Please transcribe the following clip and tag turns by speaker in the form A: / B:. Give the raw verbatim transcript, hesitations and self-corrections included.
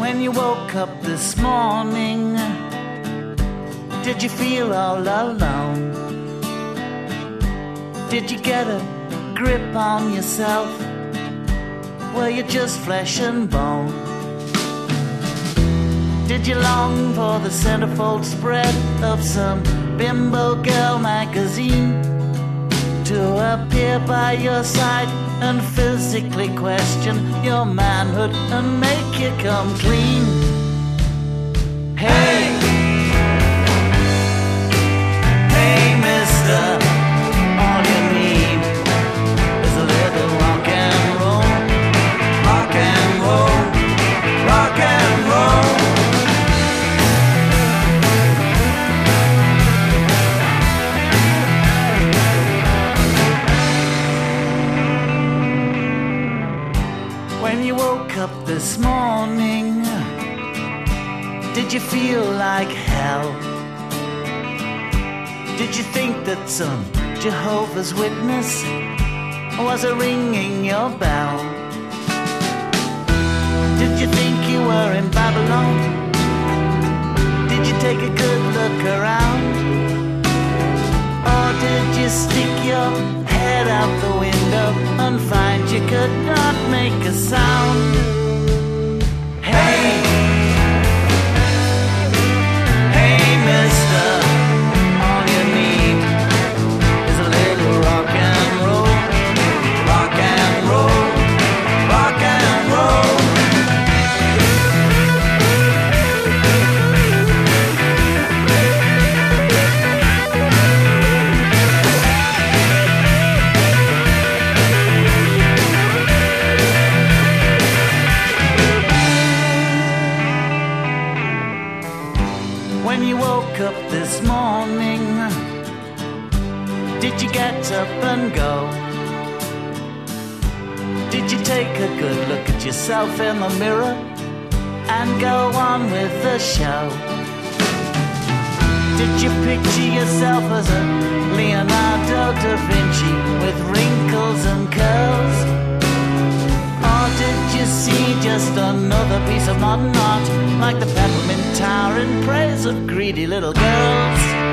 A: When you woke up this morning, did you feel all alone? Did you get a grip on yourself? Were you just flesh and bone? Did you long for the centerfold spread of some bimbo girl magazine to appear by your side and physically question your manhood and make you come clean? Hey, hey mister, all you need is a little rock and roll, rock and roll, rock and roll. When you woke up this morning, did you feel like hell? Did you think that some Jehovah's Witness was a ringing your bell? Did you think you were in Babylon? Did you take a good look around? Or did you stick your head out the window and find you could not make a sound? Hey, hey mister, all you need is a little rock and roll, rock and roll, rock and roll. When you woke up this morning, did you get up and go? Did you take a good look at yourself in the mirror and go on with the show? Did you picture yourself as a Leonardo da Vinci with wrinkles and curls? Or did you see just another piece of modern art, like the Peppermint Tower in praise of greedy little girls?